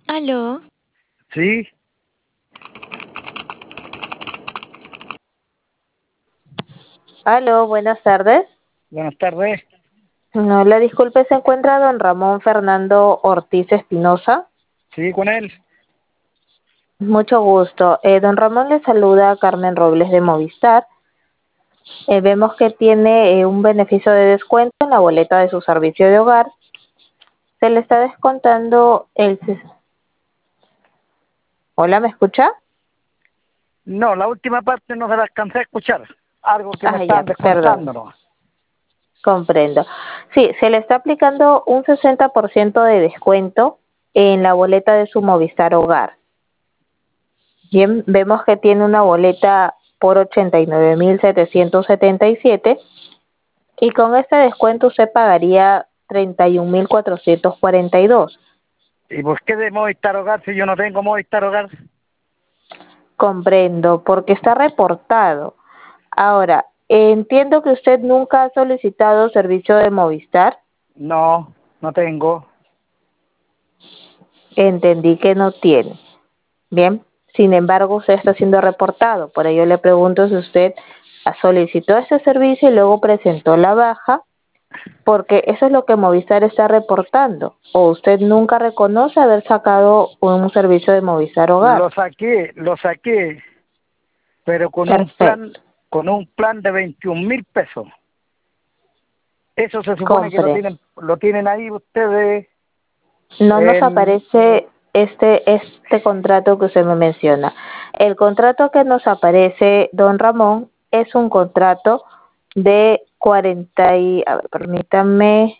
Aló, Sí, Aló, buenas tardes. buenas tardes. No, la disculpe, ¿se encuentra don Ramón Fernando Ortiz Espinosa? Sí, con él. Mucho gusto. Don Ramón le saluda a Carmen Robles de Movistar. Vemos que tiene un beneficio de descuento en la boleta de su servicio de hogar. Se le está descontando el... Hola, ¿me escucha? No, la última parte no se la alcancé a escuchar. Algo que me Ah, ya, estaban perdón. descontando, ¿no? Comprendo. Sí, se le está aplicando un 60% de descuento en la boleta de su Movistar Hogar. Bien, vemos que tiene una boleta por 89.777 y con este descuento usted pagaría 31.442. ¿Y por qué de Movistar Hogar si yo no tengo Movistar Hogar? Comprendo, porque está reportado. Ahora, entiendo que usted nunca ha solicitado servicio de Movistar. No, no tengo. Entendí que no tiene. Bien, sin embargo, usted está siendo reportado. Por ello le pregunto si usted solicitó ese servicio y luego presentó la baja, porque eso es lo que Movistar está reportando. O usted nunca reconoce haber sacado un servicio de Movistar Hogar. Lo saqué, pero Perfecto, con un plan de 21.000 pesos. Eso se supone que comprendo. lo tienen ahí ustedes No nos en... aparece este contrato que usted me menciona. El contrato que nos aparece, don Ramón, es un contrato de 40 y, a ver, permítame,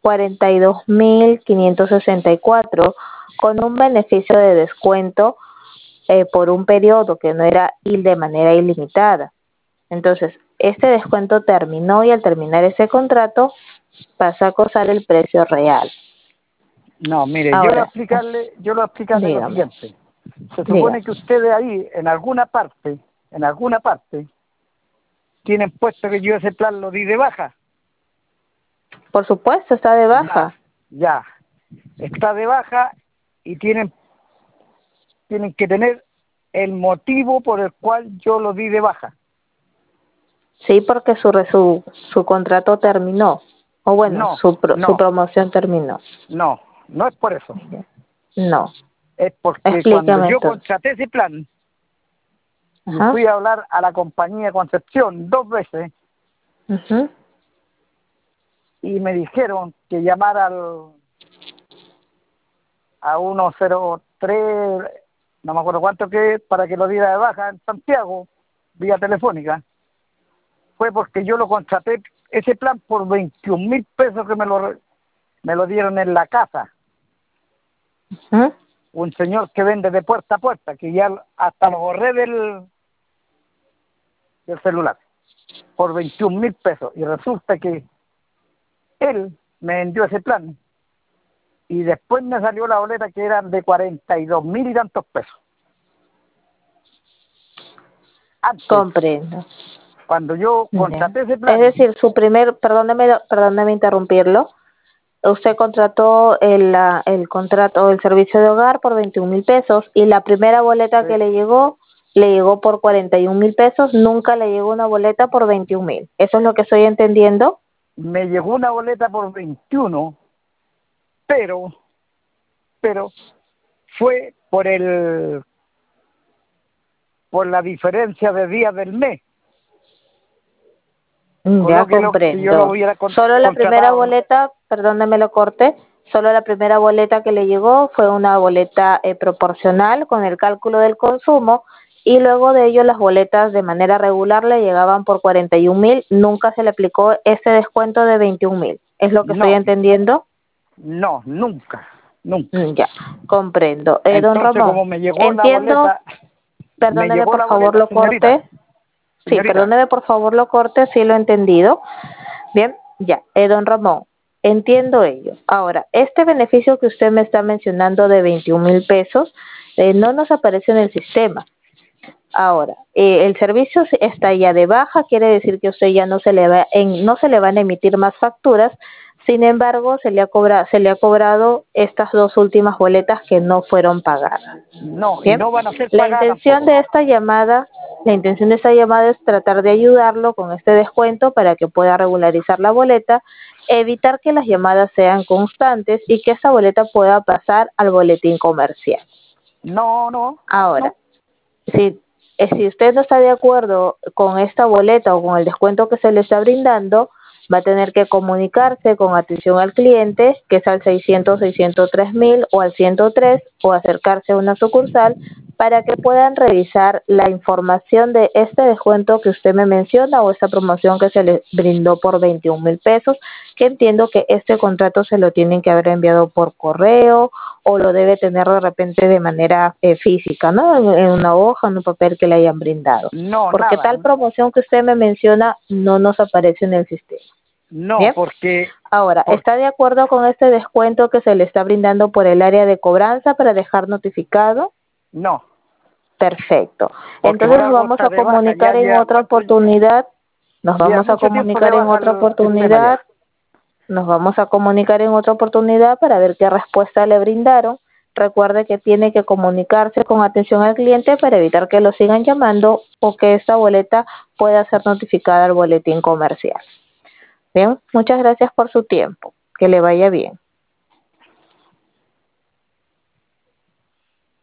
42.564 con un beneficio de descuento por un periodo que no era de manera ilimitada. Entonces, este descuento terminó y al terminar ese contrato pasa a costar el precio real. No, mire, Ahora, yo lo voy a explicarle lo dígame, siguiente. Se dígame. supone que ustedes ahí, en alguna parte, tienen puesto que yo ese plan lo di de baja. Por supuesto, está de Ya, baja. ya. Está de baja y tienen que tener el motivo por el cual yo lo di de baja. Sí, porque su contrato terminó. O bueno, No, su no, promoción terminó. no es por eso. No. Es porque cuando Explíqueme yo entonces. contraté ese plan y Ajá. fui a hablar a la compañía Concepción 2 veces Ujú. y me dijeron que llamara a 103, no me acuerdo cuánto que es, para que lo diera de baja en Santiago, vía telefónica, fue porque yo lo contraté, ese plan, por 21.000 pesos que me lo dieron en la casa. Ujú. Un señor que vende de puerta a puerta, que ya hasta lo borré del celular, por 21.000 pesos. Y resulta que él me vendió ese plan y después me salió la boleta que eran de 42.000 y tantos pesos. Antes, Comprendo. cuando yo Ya. contraté ese Es plan, decir, perdóneme interrumpirlo. Usted contrató el contrato, el servicio de hogar por 21.000 pesos y la primera boleta que eh, le llegó por 41.000 pesos. Nunca le llegó una boleta por 21.000. ¿Eso es lo que estoy entendiendo? me llegó una boleta por 21, pero, pero fue por la diferencia de días del mes. Ya Colóquelo, si yo lo comprendo. hubiera Solo la primera contratado, boleta, perdóneme lo corte, solo la primera boleta que le llegó fue una boleta proporcional con el cálculo del consumo y luego de ello las boletas de manera regular le llegaban por 41.000, nunca se le aplicó ese descuento de 21.000. ¿Es lo que estoy no, entendiendo? no, nunca, nunca. Ya, comprendo. Don Entonces, Ramón, como me llegó la entiendo, boleta, perdóneme por favor lo señorita, corte, sí, señorita, perdóneme por favor lo corte, sí lo he entendido. Bien, ya, don Ramón, entiendo ello. Ahora, este beneficio que usted me está mencionando de 21.000 pesos no nos aparece en el sistema. Ahora, el servicio está ya de baja, quiere decir que usted ya no se le van a emitir más facturas, Sin embargo, se le ha cobrado estas dos últimas boletas que no fueron pagadas. No, y Bien, no van a ser la pagadas intención tampoco. de esta llamada, la intención de esta llamada es tratar de ayudarlo con este descuento para que pueda regularizar la boleta, evitar que las llamadas sean constantes y que esa boleta pueda pasar al boletín comercial. No, no, Ahora, no. si usted no está de acuerdo con esta boleta o con el descuento que se le está brindando, va a tener que comunicarse con atención al cliente, que es al 600-603.000 o al 103, o acercarse a una sucursal para que puedan revisar la información de este descuento que usted me menciona o esta promoción que se le brindó por 21.000 pesos, que entiendo que este contrato se lo tienen que haber enviado por correo o lo debe tener de repente de manera física, ¿no? En una hoja, en un papel que le hayan brindado. No, Porque nada. tal promoción que usted me menciona no nos aparece en el sistema. No, Bien. Ahora, ¿está de acuerdo con este descuento que se le está brindando por el área de cobranza para dejar notificado? no, Perfecto. porque Entonces nos Morago vamos está a de baja, ya comunicar en lleva otra cuánto, oportunidad. Nos lleva vamos a mucho tiempo de comunicar en baja otra el sistema oportunidad. ya. Nos vamos a comunicar en otra oportunidad para ver qué respuesta le brindaron. Recuerde que tiene que comunicarse con atención al cliente para evitar que lo sigan llamando o que esta boleta pueda ser notificada al boletín comercial. Bien, muchas gracias por su tiempo. Que le vaya bien.